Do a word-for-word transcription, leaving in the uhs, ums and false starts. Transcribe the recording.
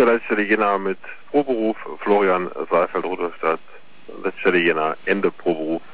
Hier Leitstelle Jena mit Proberuf, Florian Saalfeld, Rudolstadt. Leitstelle Jena, Ende Proberuf.